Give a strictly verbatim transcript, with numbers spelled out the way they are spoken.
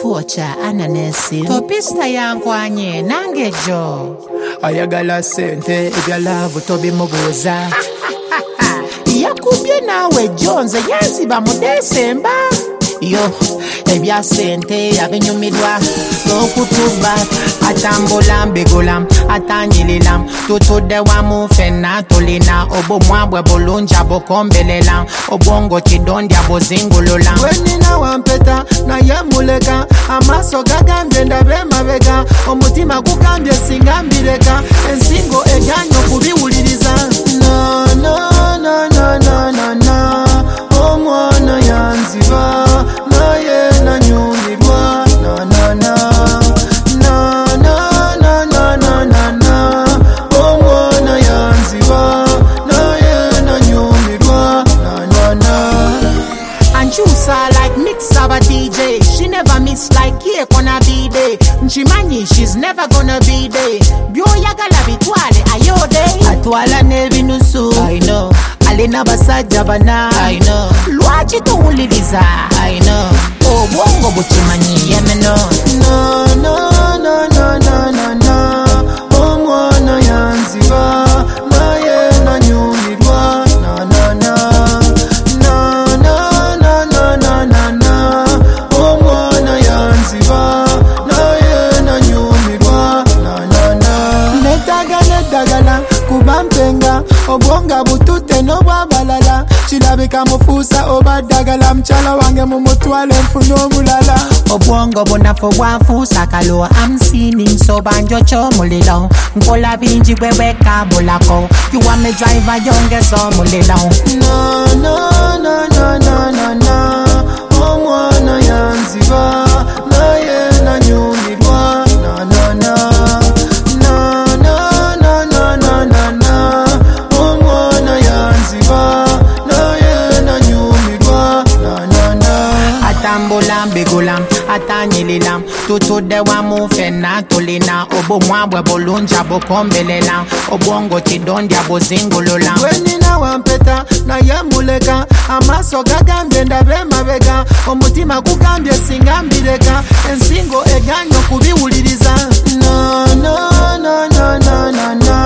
Focha ananesi topista yankwanye nange jo ayagala sente ebya love tobi mubuza yakubye nawe Jones yanziba mu December yo ebya sente yabinyumidwa okutuba atambula mbegola atanyilila tutudde wamu fenna tulina obumwabwe bulunja bokombelela obwongo kidondya bozingulula wenina wampeta naye muleka amaso gagambye ndabe mabega omutima gugambye singambireka ensingo eganyo kubiwuliriza no no no no no no no omwana yanziba naye nanyumirwa na na na na na na na na na na omwana yanziba naye nanyumirwa na na na Anchusa like mix of a D J. She never miss like cake on a B-day. Nchimanyi she's never gonna be there. Byo yagala bitwale ayode atwala nebinusu I know alina basajja bana I know lwaki tuwuliriza I know obwongo bukimanyi yemeno no no no no no no no omwana yanziba naye nanyumirwa na na na na na na na na na na omwana yanziba naye nanyumirwa na na na netaga nedagala kubampenga obwonga butute nobwabalala kirabika mufuusa obaddagala mukyala wange mu mutwale nfuna omulala obwongo bunafu bwafuusa kalo I'm sinning so banjo ky'omuliro nkola bingi bwe bwekabulako you want me driver yongeza omuliro no no no no no no no omwana yanziba naye nanyumirwa na na na na na na na na na na omwana yanziba naye nanyumirwa na na na atambula mbigula atanyilila tutudde wamu fenna tulina obumwabwe bulunja bukombelela obwongo kidondya buzingulula wenina wampeta naye muleka amaso gagambye ndabe mabega omutima gugambye singambireka ensingo eganyo kubiwuliriza no no no no no no no